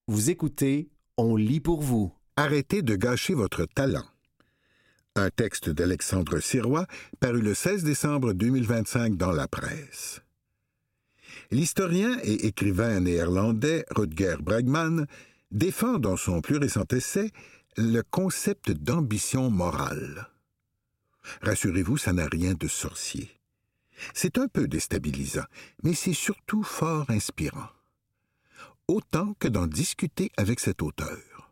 Vous écoutez, on lit pour vous. Arrêtez de gâcher votre talent. Un texte d'Alexandre Sirois paru le 16 décembre 2025 dans la presse. L'historien et écrivain néerlandais Rutger Bregman défend dans son plus récent essai le concept d'ambition morale. Rassurez-vous, ça n'a rien de sorcier. C'est un peu déstabilisant, mais c'est surtout fort inspirant. Autant que d'en discuter avec cet auteur.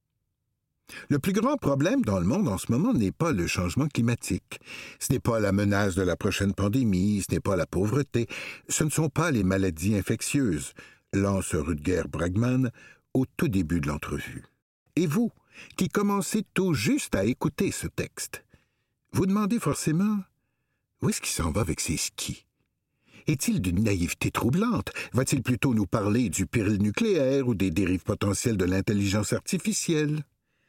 Le plus grand problème dans le monde en ce moment n'est pas le changement climatique, ce n'est pas la menace de la prochaine pandémie, ce n'est pas la pauvreté, ce ne sont pas les maladies infectieuses, lance Rutger Bregman au tout début de l'entrevue. Et vous, qui commencez tout juste à écouter ce texte, vous demandez forcément où est-ce qu'il s'en va avec ses skis? Est-il d'une naïveté troublante? Va-t-il plutôt nous parler du péril nucléaire ou des dérives potentielles de l'intelligence artificielle?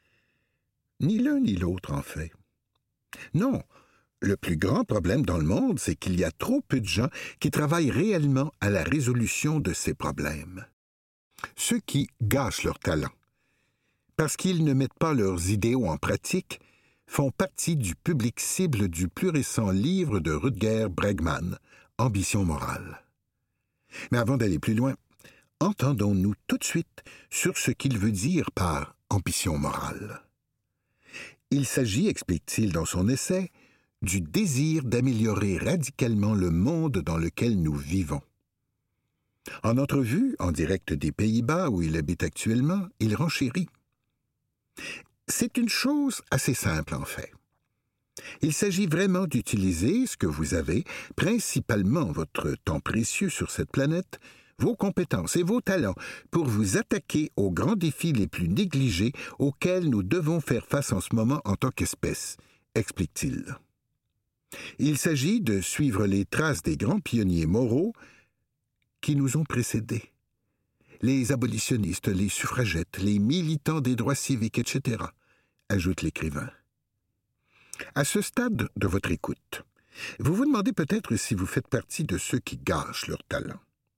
Ni l'un ni l'autre, en fait. Non, le plus grand problème dans le monde, c'est qu'il y a trop peu de gens qui travaillent réellement à la résolution de ces problèmes. Ceux qui gâchent leur talent, parce qu'ils ne mettent pas leurs idéaux en pratique, font partie du public cible du plus récent livre de Rutger Bregman, Ambition morale. Mais avant d'aller plus loin, entendons-nous tout de suite sur ce qu'il veut dire par ambition morale. Il s'agit, explique-t-il dans son essai, du désir d'améliorer radicalement le monde dans lequel nous vivons. En entrevue, en direct des Pays-Bas où il habite actuellement, il renchérit. C'est une chose assez simple en fait. Il s'agit vraiment d'utiliser ce que vous avez, principalement votre temps précieux sur cette planète, vos compétences et vos talents, pour vous attaquer aux grands défis les plus négligés auxquels nous devons faire face en ce moment en tant qu'espèce, explique-t-il. Il s'agit de suivre les traces des grands pionniers moraux qui nous ont précédés. Les abolitionnistes, les suffragettes, les militants des droits civiques, etc., ajoute l'écrivain. À ce stade de votre écoute, vous vous demandez peut-être si vous faites partie de ceux qui gâchent leur talent.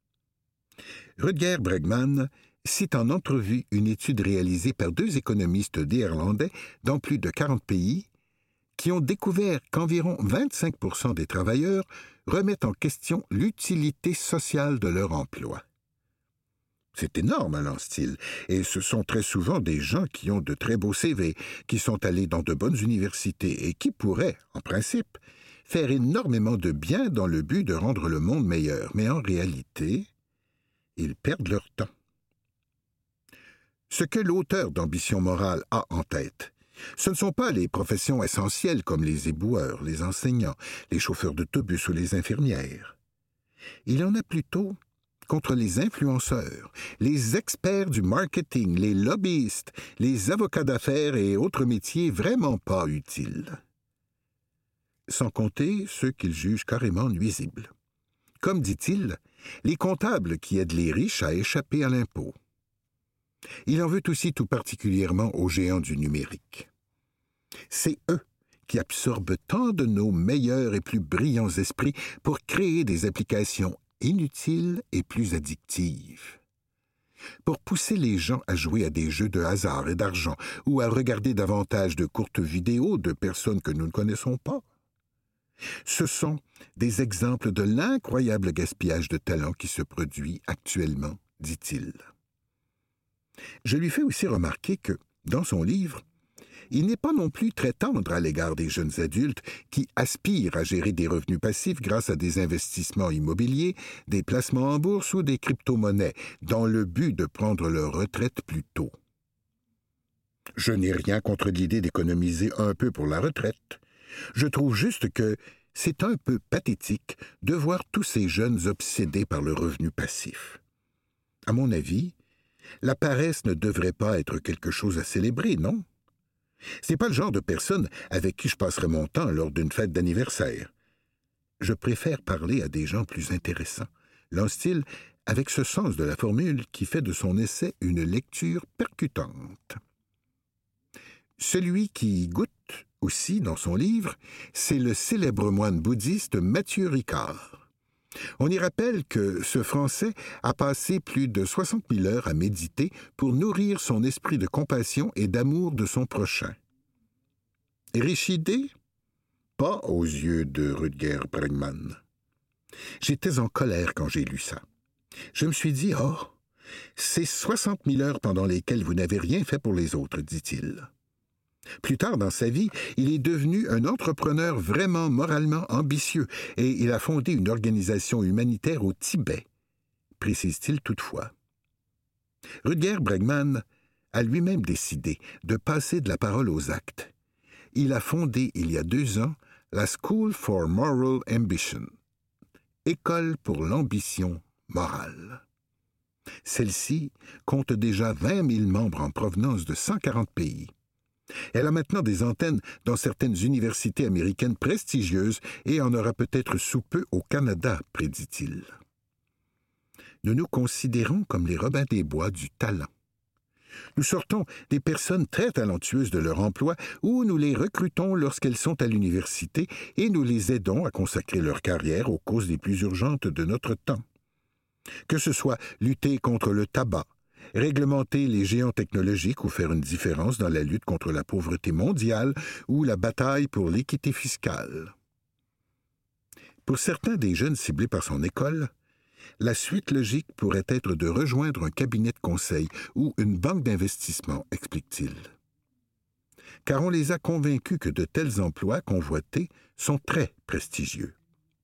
Rutger Bregman cite en entrevue une étude réalisée par 2 économistes néerlandais dans plus de 40 pays qui ont découvert qu'environ 25% des travailleurs remettent en question l'utilité sociale de leur emploi. C'est énorme, lance-t-il, et ce sont très souvent des gens qui ont de très beaux CV, qui sont allés dans de bonnes universités et qui pourraient, en principe, faire énormément de bien dans le but de rendre le monde meilleur. Mais en réalité, ils perdent leur temps. Ce que l'auteur d'Ambition morale a en tête, ce ne sont pas les professions essentielles comme les éboueurs, les enseignants, les chauffeurs d'autobus ou les infirmières. Il en a plutôt contre les influenceurs, les experts du marketing, les lobbyistes, les avocats d'affaires et autres métiers vraiment pas utiles. Sans compter ceux qu'il juge carrément nuisibles. Comme dit-il, les comptables qui aident les riches à échapper à l'impôt. Il en veut aussi tout particulièrement aux géants du numérique. C'est eux qui absorbent tant de nos meilleurs et plus brillants esprits pour créer des applications inutiles et plus addictives. Pour pousser les gens à jouer à des jeux de hasard et d'argent ou à regarder davantage de courtes vidéos de personnes que nous ne connaissons pas. Ce sont des exemples de l'incroyable gaspillage de talent qui se produit actuellement, dit-il. Je lui fais aussi remarquer que, dans son livre, il n'est pas non plus très tendre à l'égard des jeunes adultes qui aspirent à gérer des revenus passifs grâce à des investissements immobiliers, des placements en bourse ou des crypto-monnaies, dans le but de prendre leur retraite plus tôt. Je n'ai rien contre l'idée d'économiser un peu pour la retraite. Je trouve juste que c'est un peu pathétique de voir tous ces jeunes obsédés par le revenu passif. À mon avis, la paresse ne devrait pas être quelque chose à célébrer, non? Ce n'est pas le genre de personne avec qui je passerai mon temps lors d'une fête d'anniversaire. Je préfère parler à des gens plus intéressants, lance-t-il, avec ce sens de la formule qui fait de son essai une lecture percutante. Celui qui y goûte aussi dans son livre, c'est le célèbre moine bouddhiste Matthieu Ricard. On y rappelle que ce Français a passé plus de 60 000 heures à méditer pour nourrir son esprit de compassion et d'amour de son prochain. Riche idée? Pas aux yeux de Rutger Bregman. J'étais en colère quand j'ai lu ça. Je me suis dit, oh, c'est 60 000 heures pendant lesquelles vous n'avez rien fait pour les autres, dit-il. Plus tard dans sa vie, il est devenu un entrepreneur vraiment moralement ambitieux et il a fondé une organisation humanitaire au Tibet, précise-t-il toutefois. Rutger Bregman a lui-même décidé de passer de la parole aux actes. Il a fondé il y a 2 ans la School for Moral Ambition, École pour l'ambition morale. Celle-ci compte déjà 20 000 membres en provenance de 140 pays. Elle a maintenant des antennes dans certaines universités américaines prestigieuses et en aura peut-être sous peu au Canada, prédit-il. Nous nous considérons comme les Robins des Bois du talent. Nous sortons des personnes très talentueuses de leur emploi ou nous les recrutons lorsqu'elles sont à l'université et nous les aidons à consacrer leur carrière aux causes les plus urgentes de notre temps. Que ce soit lutter contre le tabac, réglementer les géants technologiques ou faire une différence dans la lutte contre la pauvreté mondiale ou la bataille pour l'équité fiscale. Pour certains des jeunes ciblés par son école, la suite logique pourrait être de rejoindre un cabinet de conseil ou une banque d'investissement, explique-t-il. Car on les a convaincus que de tels emplois convoités sont très prestigieux.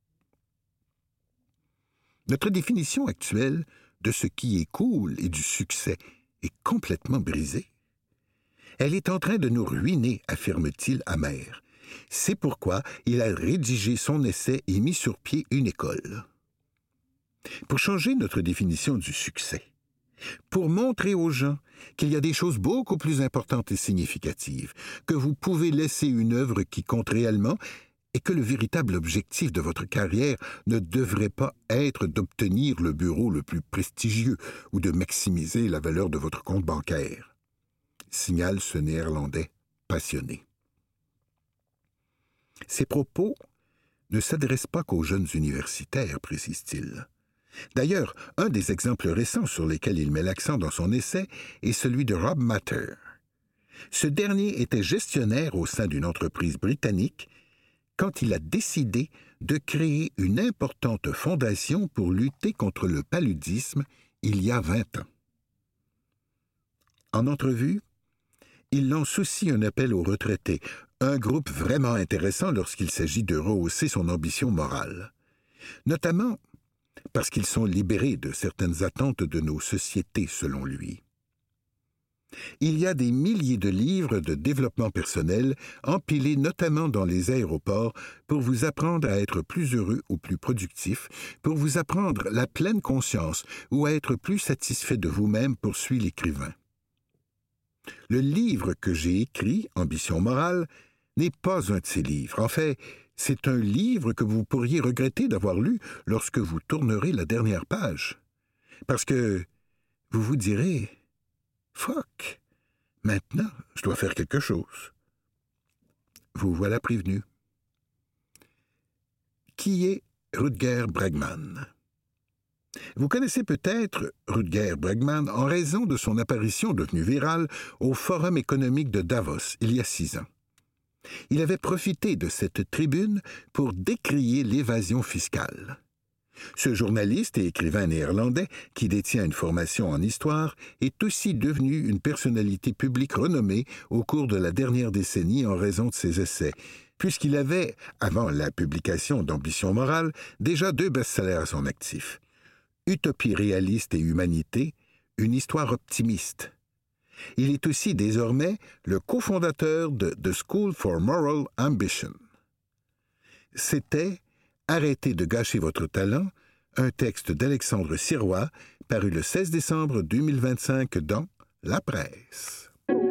Notre définition actuelle de ce qui est cool et du succès est complètement brisée. Elle est en train de nous ruiner, affirme-t-il amer. C'est pourquoi il a rédigé son essai et mis sur pied une école. Pour changer notre définition du succès, pour montrer aux gens qu'il y a des choses beaucoup plus importantes et significatives, que vous pouvez laisser une œuvre qui compte réellement et que le véritable objectif de votre carrière ne devrait pas être d'obtenir le bureau le plus prestigieux ou de maximiser la valeur de votre compte bancaire, signale ce Néerlandais passionné. Ces propos ne s'adressent pas qu'aux jeunes universitaires, précise-t-il. D'ailleurs, un des exemples récents sur lesquels il met l'accent dans son essai est celui de Rob Matter. Ce dernier était gestionnaire au sein d'une entreprise britannique quand il a décidé de créer une importante fondation pour lutter contre le paludisme il y a 20 ans. En entrevue, il lance aussi un appel aux retraités, un groupe vraiment intéressant lorsqu'il s'agit de rehausser son ambition morale, notamment parce qu'ils sont libérés de certaines attentes de nos sociétés, selon lui. Il y a des milliers de livres de développement personnel empilés notamment dans les aéroports pour vous apprendre à être plus heureux ou plus productif, pour vous apprendre la pleine conscience ou à être plus satisfait de vous-même, poursuit l'écrivain. Le livre que j'ai écrit, Ambition morale, n'est pas un de ces livres. En fait, c'est un livre que vous pourriez regretter d'avoir lu lorsque vous tournerez la dernière page. Parce que vous vous direz « Fuck, maintenant, je dois faire quelque chose. » Vous voilà prévenu. Qui est Rutger Bregman? Vous connaissez peut-être Rutger Bregman en raison de son apparition devenue virale au Forum économique de Davos il y a 6 ans. Il avait profité de cette tribune pour décrier l'évasion fiscale. Ce journaliste et écrivain néerlandais, qui détient une formation en histoire, est aussi devenu une personnalité publique renommée au cours de la dernière décennie en raison de ses essais, puisqu'il avait, avant la publication d'Ambition morale, déjà 2 best-sellers à son actif. Utopie réaliste et humanité, une histoire optimiste. Il est aussi désormais le cofondateur de The School for Moral Ambition. C'était « Arrêtez de gâcher votre talent », un texte d'Alexandre Sirois, paru le 16 décembre 2025 dans La Presse.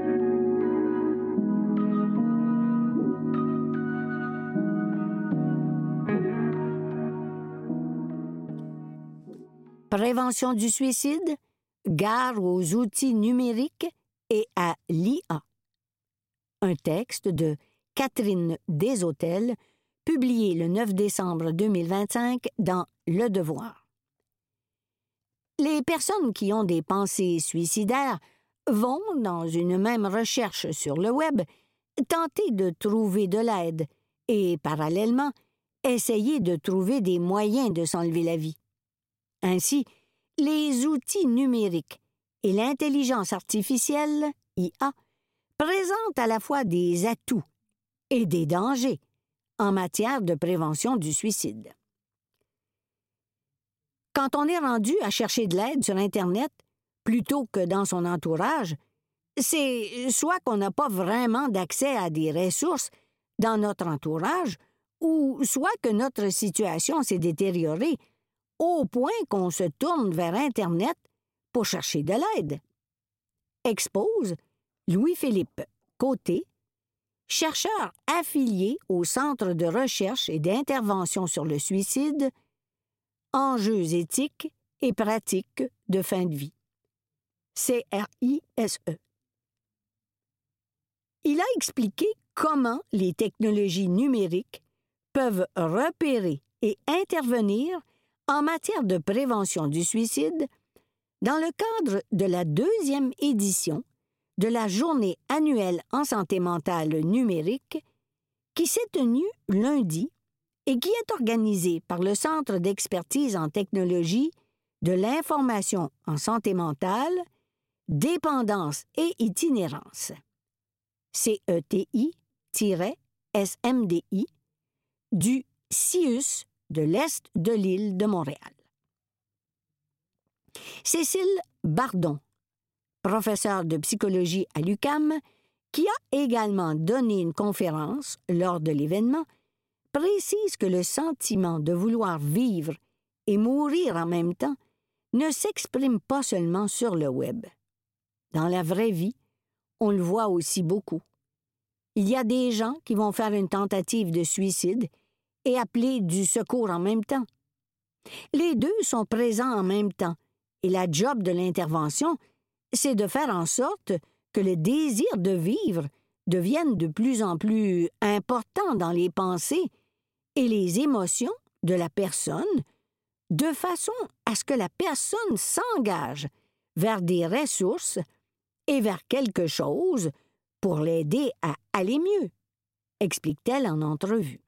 Prévention du suicide, gare aux outils numériques et à l'IA. Un texte de Catherine Deshôtels, publié le 9 décembre 2025 dans Le Devoir. Les personnes qui ont des pensées suicidaires vont, dans une même recherche sur le web, tenter de trouver de l'aide et, parallèlement, essayer de trouver des moyens de s'enlever la vie. Ainsi, les outils numériques et l'intelligence artificielle, IA, présentent à la fois des atouts et des dangers en matière de prévention du suicide. Quand on est rendu à chercher de l'aide sur Internet plutôt que dans son entourage, c'est soit qu'on n'a pas vraiment d'accès à des ressources dans notre entourage, ou soit que notre situation s'est détériorée au point qu'on se tourne vers Internet pour chercher de l'aide. Expose Louis-Philippe Côté, chercheur affilié au Centre de recherche et d'intervention sur le suicide, enjeux éthiques et pratiques de fin de vie. CRISE. Il a expliqué comment les technologies numériques peuvent repérer et intervenir en matière de prévention du suicide dans le cadre de la 2e édition de la Journée annuelle en santé mentale numérique qui s'est tenue lundi et qui est organisée par le Centre d'expertise en technologie de l'information en santé mentale, dépendance et itinérance. CETI-SMDI du CIUS de l'Est de l'île de Montréal. Cécile Bardon, professeure de psychologie à l'UQAM, qui a également donné une conférence lors de l'événement, précise que le sentiment de vouloir vivre et mourir en même temps ne s'exprime pas seulement sur le web. Dans la vraie vie, on le voit aussi beaucoup. Il y a des gens qui vont faire une tentative de suicide et appeler du secours en même temps. Les deux sont présents en même temps, et la job de l'intervention, c'est de faire en sorte que le désir de vivre devienne de plus en plus important dans les pensées et les émotions de la personne, de façon à ce que la personne s'engage vers des ressources et vers quelque chose pour l'aider à aller mieux, explique-t-elle en entrevue.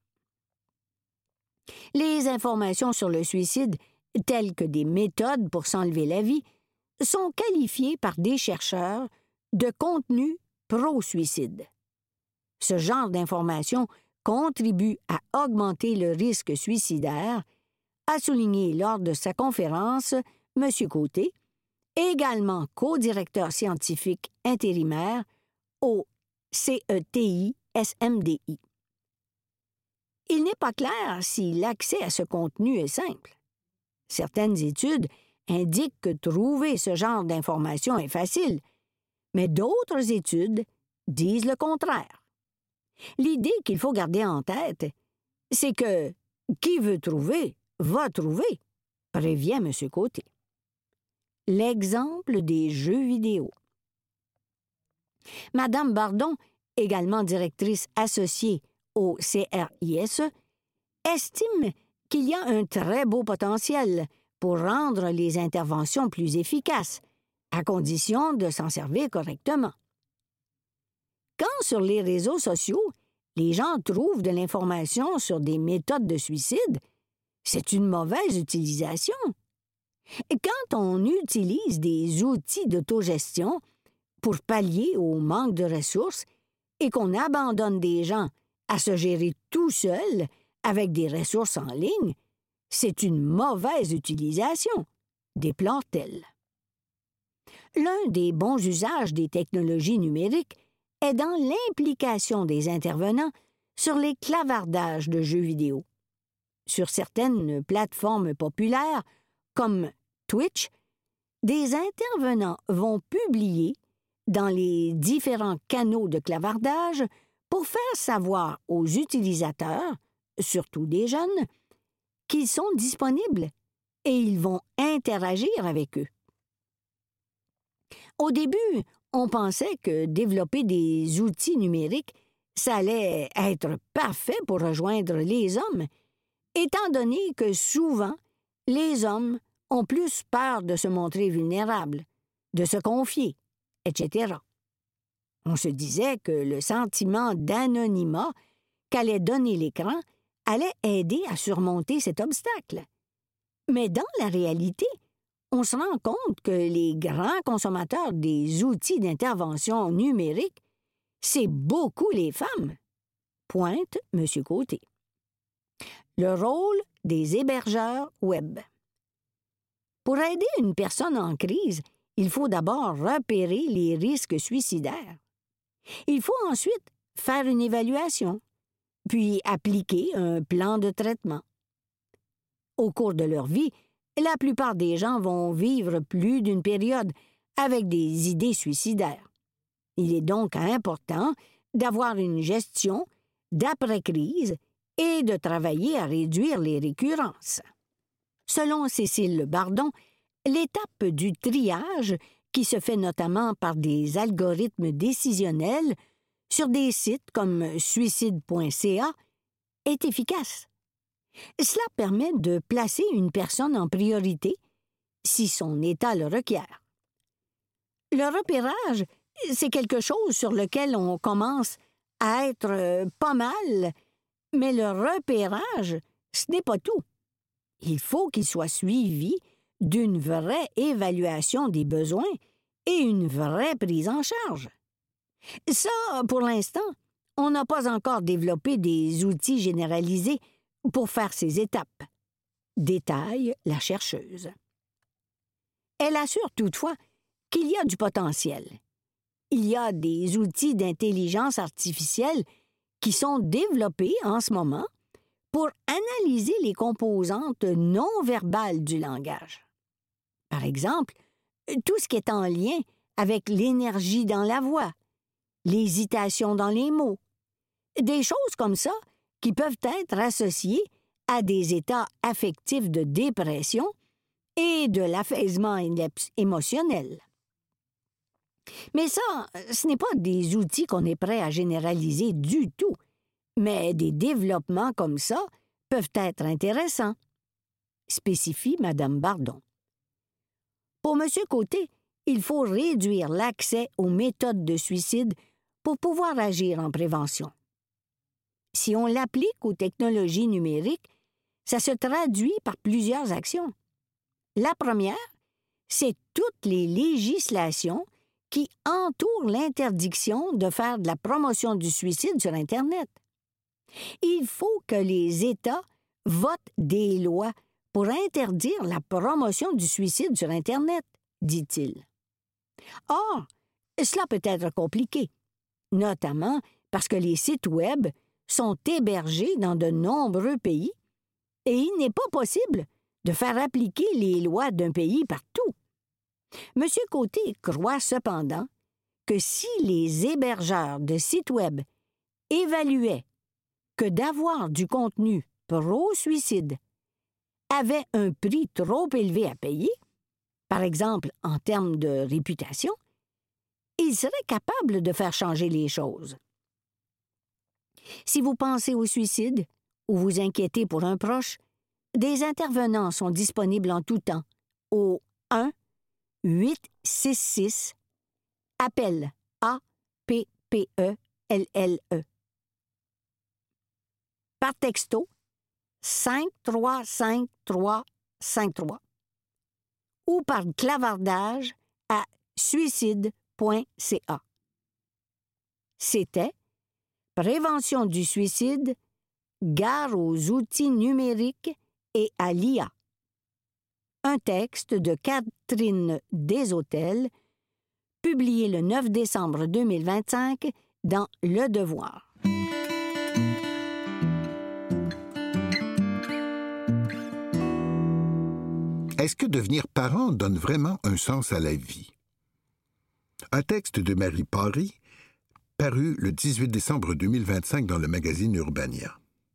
Les informations sur le suicide, telles que des méthodes pour s'enlever la vie, sont qualifiées par des chercheurs de contenu pro-suicide. Ce genre d'informations contribue à augmenter le risque suicidaire, a souligné lors de sa conférence M. Côté, également co-directeur scientifique intérimaire au CETI-SMDI. Il n'est pas clair si l'accès à ce contenu est simple. Certaines études indiquent que trouver ce genre d'informations est facile, mais d'autres études disent le contraire. L'idée qu'il faut garder en tête, c'est que qui veut trouver, va trouver, prévient M. Côté. L'exemple des jeux vidéo. Madame Bardon, également directrice associée au CRISE, estime qu'il y a un très beau potentiel pour rendre les interventions plus efficaces, à condition de s'en servir correctement. Quand sur les réseaux sociaux, les gens trouvent de l'information sur des méthodes de suicide, c'est une mauvaise utilisation. Quand on utilise des outils d'autogestion pour pallier au manque de ressources et qu'on abandonne des gens à se gérer tout seuls avec des ressources en ligne, c'est une mauvaise utilisation, déplore-t-elle. L'un des bons usages des technologies numériques est dans l'implication des intervenants sur les clavardages de jeux vidéo. Sur certaines plateformes populaires, comme Twitch, des intervenants vont publier dans les différents canaux de clavardage pour faire savoir aux utilisateurs, surtout des jeunes, qu'ils sont disponibles et ils vont interagir avec eux. Au début, on pensait que développer des outils numériques, Ça allait être parfait pour rejoindre les hommes, étant donné que souvent, les hommes ont plus peur de se montrer vulnérables, de se confier, etc. On se disait que le sentiment d'anonymat qu'allait donner l'écran allait aider à surmonter cet obstacle. Mais dans la réalité, on se rend compte que les grands consommateurs des outils d'intervention numérique, c'est beaucoup les femmes. Pointe M. Côté. Le rôle des hébergeurs web. Pour aider une personne en crise, il faut d'abord repérer les risques suicidaires. Il faut ensuite faire une évaluation, puis appliquer un plan de traitement. Au cours de leur vie, la plupart des gens vont vivre plus d'une période avec des idées suicidaires. Il est donc important d'avoir une gestion d'après-crise et de travailler à réduire les récurrences. Selon Cécile Bardon, l'étape du triage, qui se fait notamment par des algorithmes décisionnels sur des sites comme suicide.ca, est efficace. Cela permet de placer une personne en priorité si son état le requiert. Le repérage, c'est quelque chose sur lequel on commence à être pas mal, mais le repérage, ce n'est pas tout. Il faut qu'il soit suivi d'une vraie évaluation des besoins et une vraie prise en charge. Ça, pour l'instant, on n'a pas encore développé des outils généralisés pour faire ces étapes, détaille la chercheuse. Elle assure toutefois qu'il y a du potentiel. Il y a des outils d'intelligence artificielle qui sont développés en ce moment pour analyser les composantes non verbales du langage. Par exemple, tout ce qui est en lien avec l'énergie dans la voix, l'hésitation dans les mots, des choses comme ça qui peuvent être associées à des états affectifs de dépression et de l'affaissement émotionnel. Mais ça, ce n'est pas des outils qu'on est prêt à généraliser du tout, mais des développements comme ça peuvent être intéressants, spécifie Mme Bardon. Pour M. Côté, il faut réduire l'accès aux méthodes de suicide pour pouvoir agir en prévention. Si on l'applique aux technologies numériques, ça se traduit par plusieurs actions. La première, c'est toutes les législations qui entourent l'interdiction de faire de la promotion du suicide sur Internet. Il faut que les États votent des lois pour interdire la promotion du suicide sur Internet, dit-il. Or, cela peut être compliqué, notamment parce que les sites Web sont hébergés dans de nombreux pays et il n'est pas possible de faire appliquer les lois d'un pays partout. M. Côté croit cependant que si les hébergeurs de sites Web évaluaient que d'avoir du contenu pro-suicide avait un prix trop élevé à payer, par exemple en termes de réputation, ils seraient capables de faire changer les choses. Si vous pensez au suicide ou vous inquiétez pour un proche, des intervenants sont disponibles en tout temps au 1-866 appel APPELLE. Par texto 535353 ou par clavardage à suicide.ca. C'était Prévention du suicide, gare aux outils numériques et à l'IA. Un texte de Catherine Deshôtels, publié le 9 décembre 2025 dans Le Devoir. Est-ce que devenir parent donne vraiment un sens à la vie? Un texte de Marie Parry, paru le 18 décembre 2025 dans le magazine Urbania.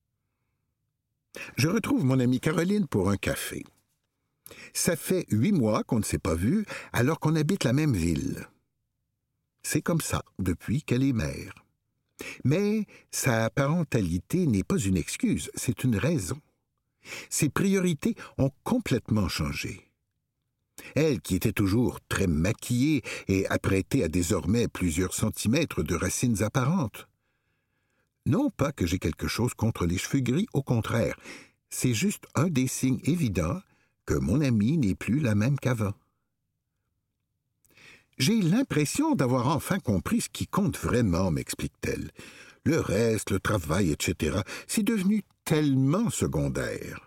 Je retrouve mon amie Caroline pour un café. Ça fait 8 mois qu'on ne s'est pas vus alors qu'on habite la même ville. C'est comme ça depuis qu'elle est mère. Mais sa parentalité n'est pas une excuse, c'est une raison. Ses priorités ont complètement changé. Elle, qui était toujours très maquillée et apprêtée à désormais plusieurs centimètres de racines apparentes. Non pas que j'ai quelque chose contre les cheveux gris, au contraire, c'est juste un des signes évidents que mon amie n'est plus la même qu'avant. J'ai l'impression d'avoir enfin compris ce qui compte vraiment, m'explique-t-elle. Le reste, le travail, etc., c'est devenu tellement secondaire.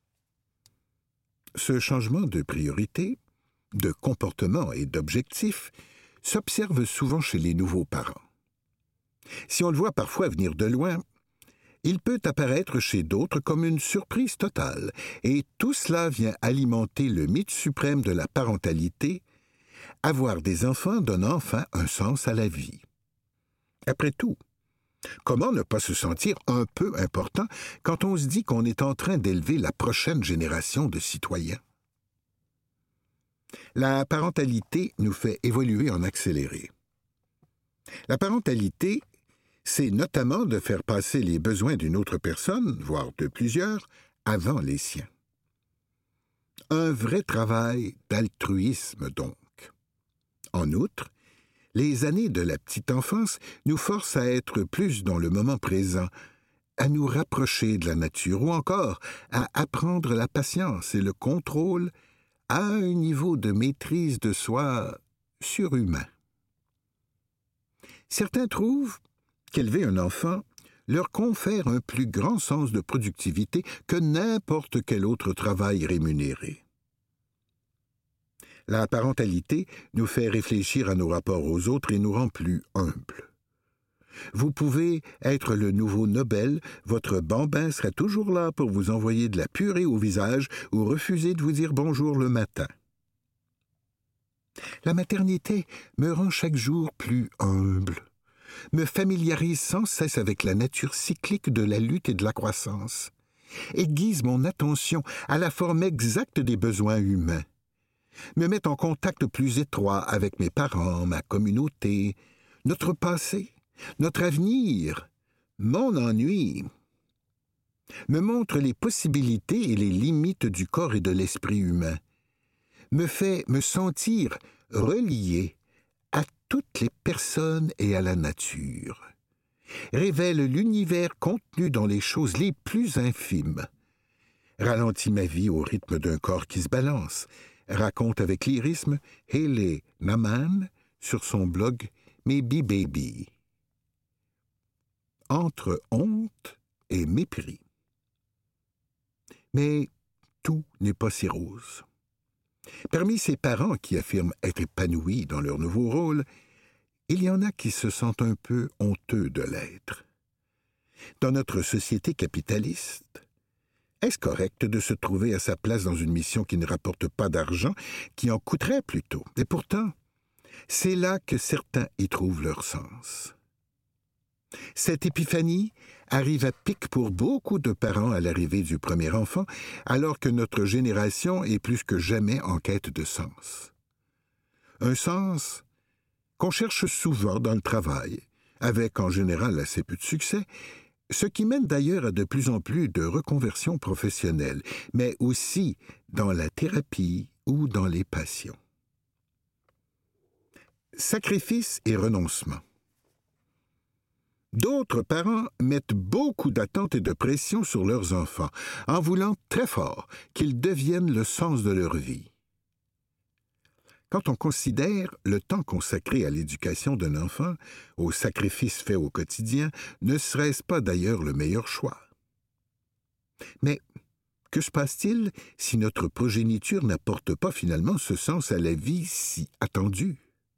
Ce changement de priorité, de comportement et d'objectif s'observe souvent chez les nouveaux parents. Si on le voit parfois venir de loin, il peut apparaître chez d'autres comme une surprise totale, et tout cela vient alimenter le mythe suprême de la parentalité. Avoir des enfants donne enfin un sens à la vie. Après tout, comment ne pas se sentir un peu important quand on se dit qu'on est en train d'élever la prochaine génération de citoyens? La parentalité nous fait évoluer en accéléré. La parentalité, c'est notamment de faire passer les besoins d'une autre personne, voire de plusieurs, avant les siens. Un vrai travail d'altruisme, donc. En outre, les années de la petite enfance nous forcent à être plus dans le moment présent, à nous rapprocher de la nature ou encore à apprendre la patience et le contrôle à un niveau de maîtrise de soi surhumain. Certains trouvent qu'élever un enfant leur confère un plus grand sens de productivité que n'importe quel autre travail rémunéré. La parentalité nous fait réfléchir à nos rapports aux autres et nous rend plus humbles. Vous pouvez être le nouveau Nobel, votre bambin sera toujours là pour vous envoyer de la purée au visage ou refuser de vous dire bonjour le matin. La maternité me rend chaque jour plus humble, me familiarise sans cesse avec la nature cyclique de la lutte et de la croissance, aiguise mon attention à la forme exacte des besoins humains, me met en contact plus étroit avec mes parents, ma communauté, notre passé, notre avenir, mon ennui, me montre les possibilités et les limites du corps et de l'esprit humain, me fait me sentir relié à toutes les personnes et à la nature, révèle l'univers contenu dans les choses les plus infimes, ralentit ma vie au rythme d'un corps qui se balance, raconte avec lyrisme Haley Naman sur son blog Maybe Baby. Entre honte et mépris. Mais tout n'est pas si rose. Parmi ces parents qui affirment être épanouis dans leur nouveau rôle, il y en a qui se sentent un peu honteux de l'être. Dans notre société capitaliste, est-ce correct de se trouver à sa place dans une mission qui ne rapporte pas d'argent, qui en coûterait plutôt? Et pourtant, c'est là que certains y trouvent leur sens. Cette épiphanie arrive à pic pour beaucoup de parents à l'arrivée du premier enfant, alors que notre génération est plus que jamais en quête de sens. Un sens qu'on cherche souvent dans le travail, avec en général assez peu de succès, ce qui mène d'ailleurs à de plus en plus de reconversions professionnelles, mais aussi dans la thérapie ou dans les passions. Sacrifice et renoncement. D'autres parents mettent beaucoup d'attentes et de pression sur leurs enfants, en voulant très fort qu'ils deviennent le sens de leur vie. Quand on considère le temps consacré à l'éducation d'un enfant, aux sacrifices faits au quotidien, ne serait-ce pas d'ailleurs le meilleur choix? Mais que se passe-t-il si notre progéniture n'apporte pas finalement ce sens à la vie si attendu?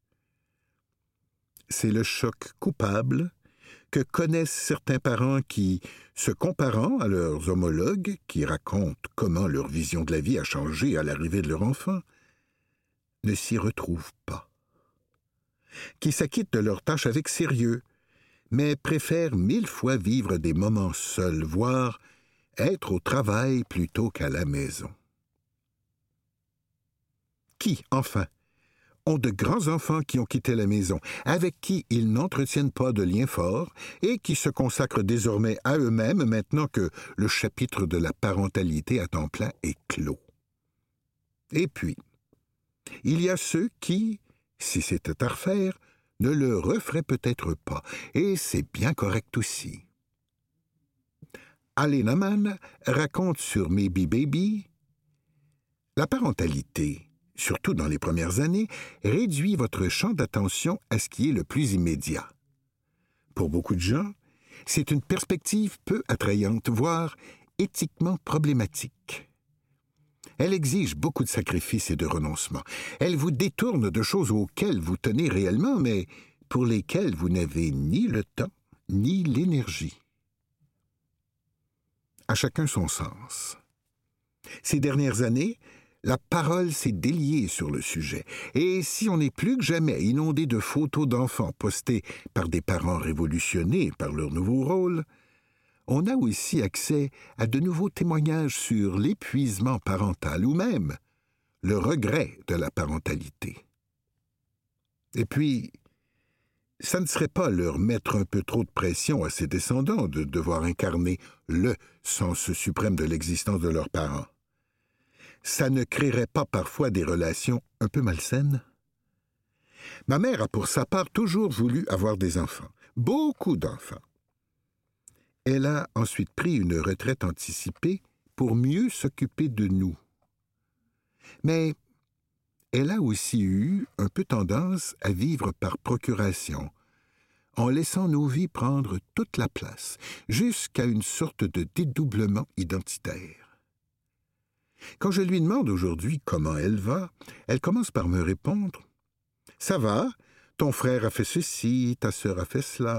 C'est le choc coupable que connaissent certains parents qui, se comparant à leurs homologues, qui racontent comment leur vision de la vie a changé à l'arrivée de leur enfant, ne s'y retrouvent pas, qui s'acquittent de leurs tâches avec sérieux, mais préfèrent 1000 fois vivre des moments seuls, voire être au travail plutôt qu'à la maison. Qui, enfin, ont de grands enfants qui ont quitté la maison, avec qui ils n'entretiennent pas de lien fort et qui se consacrent désormais à eux-mêmes maintenant que le chapitre de la parentalité à temps plein est clos. Et puis, il y a ceux qui, si c'était à refaire, ne le referaient peut-être pas, et c'est bien correct aussi. Allen Amann raconte sur Maybe Baby: la parentalité, surtout dans les premières années, réduit votre champ d'attention à ce qui est le plus immédiat. Pour beaucoup de gens, c'est une perspective peu attrayante, voire éthiquement problématique. Elle exige beaucoup de sacrifices et de renoncements. Elle vous détourne de choses auxquelles vous tenez réellement, mais pour lesquelles vous n'avez ni le temps ni l'énergie. À chacun son sens. Ces dernières années, la parole s'est déliée sur le sujet, et si on est plus que jamais inondé de photos d'enfants postées par des parents révolutionnés par leur nouveau rôle, on a aussi accès à de nouveaux témoignages sur l'épuisement parental ou même le regret de la parentalité. Et puis, ça ne serait pas leur mettre un peu trop de pression à ses descendants de devoir incarner le sens suprême de l'existence de leurs parents. Ça ne créerait pas parfois des relations un peu malsaines? Ma mère a pour sa part toujours voulu avoir des enfants, beaucoup d'enfants. Elle a ensuite pris une retraite anticipée pour mieux s'occuper de nous. Mais elle a aussi eu un peu tendance à vivre par procuration, en laissant nos vies prendre toute la place, jusqu'à une sorte de dédoublement identitaire. Quand je lui demande aujourd'hui comment elle va, elle commence par me répondre « Ça va, ton frère a fait ceci, ta sœur a fait cela. »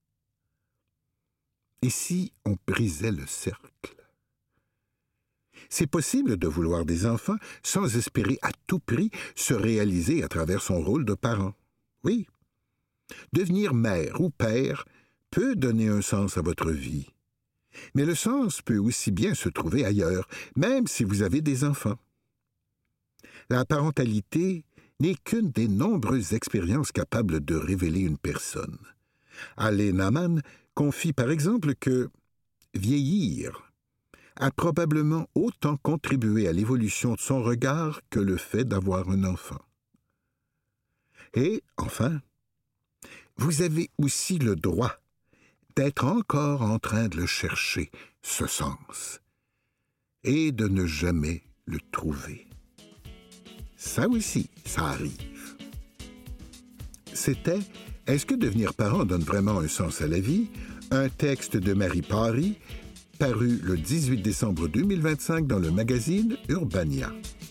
Et si on brisait le cercle? C'est possible de vouloir des enfants sans espérer à tout prix se réaliser à travers son rôle de parent. Oui. Devenir mère ou père peut donner un sens à votre vie. Mais le sens peut aussi bien se trouver ailleurs, même si vous avez des enfants. La parentalité n'est qu'une des nombreuses expériences capables de révéler une personne. Allen Amann confie par exemple que vieillir a probablement autant contribué à l'évolution de son regard que le fait d'avoir un enfant. Et, enfin, vous avez aussi le droit d'être encore en train de le chercher, ce sens, et de ne jamais le trouver. Ça aussi, ça arrive. C'était « Est-ce que devenir parent donne vraiment un sens à la vie ?» Un texte de Marie Pary, paru le 18 décembre 2025 dans le magazine Urbania.